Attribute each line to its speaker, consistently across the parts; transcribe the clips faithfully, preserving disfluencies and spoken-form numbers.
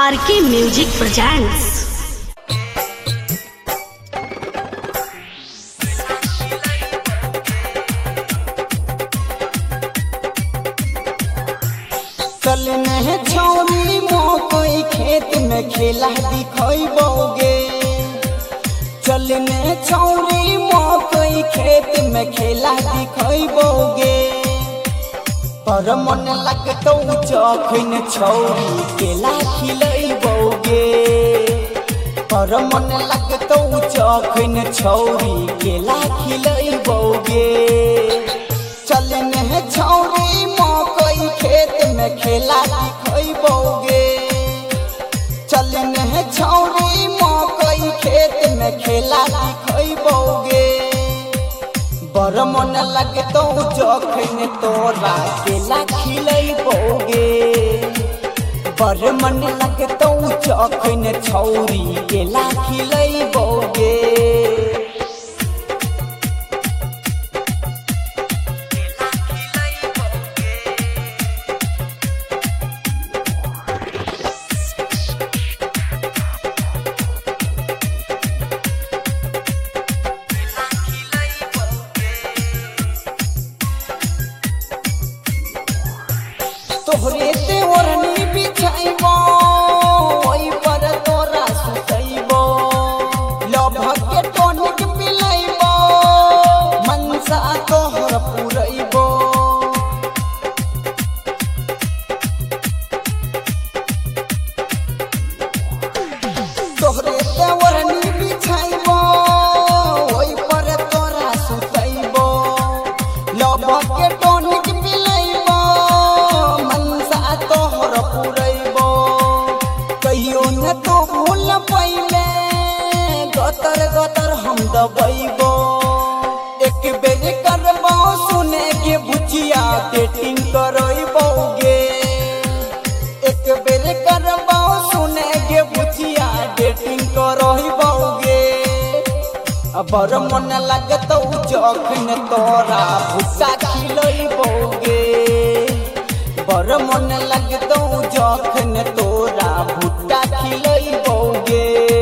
Speaker 1: आर के music presents.
Speaker 2: चलने छौरी मोकोई खेत में खेला दिखोगे। चलने छौरी मोकोई खेत में खेला दिखोगे। पर मन लगतौ चखन छौरी केला खिलैबोगे। पर मन लगतौ चखन छौरी केला खिलैबोगे। चलने छौरी मोकोई खेत में खेला दिखोगे। चलने छौरी मोकोई खेत में खेला दिखोगे। बर मन लगतौ जखन तोरा केला खिलैबोगे। बर मन लगतौ जखन छौरी केला खिलैबोगे। तोहरे ते ओढ़नी बिछाइबो, ओइ पर तोरा सुतैबो। लभक के टॉनिक पिलैबो, मनसा तोहर पुरैबो। तोहरे ते ओढ़नी बिछाइबो, ओइ पर तोरा सुतैबो। लभक के टॉनिक पिलैबो, तोहर पुरैबो। कहियो न तो भूल पइले, गतर गतर हम दबैबो। एक बेर करबो सुने के बुचिया डेटिंग करैबोगे। एक बेर करबो सुने के बुचिया डेटिंग करैबोगे। बर मन लगतौ जखन तोरा भुट्टा खिलैबोगे। बर मन लगतौ जखन तोरा भुट्टा खिलैबोगे।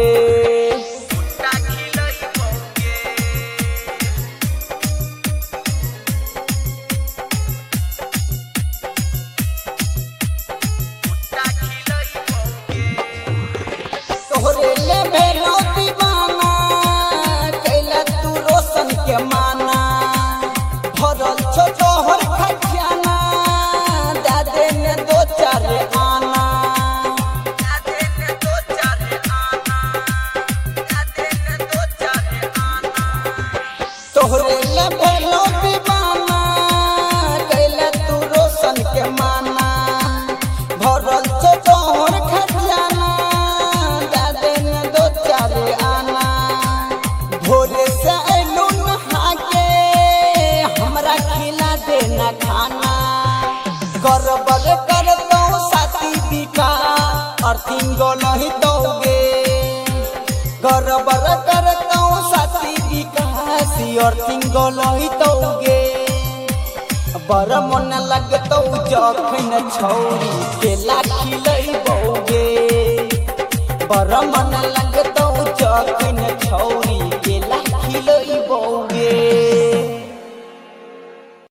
Speaker 2: तोहरे ले भेलो दीवाना, कैला तू रोशन के माना। भरल छो तोहर खजाना, तोहरे ले भेलो दीवाना, कैला तू रोशन के माना। भरल छो तोहर खजाना, दादे ने दो चार आना। भोरे से अइलू नहा के, हमरा खिला देना खाना। गड़बड़ करतौ साथी बिका, अर्थिंग नहीं दोगे। गड़बड़ करतौ साथी बिका, अर्थिंग नहीं दोगे। बर मन लगतौ जखन छौरी केला खिलैबोगे। बर मन लगतौ जखन छौरी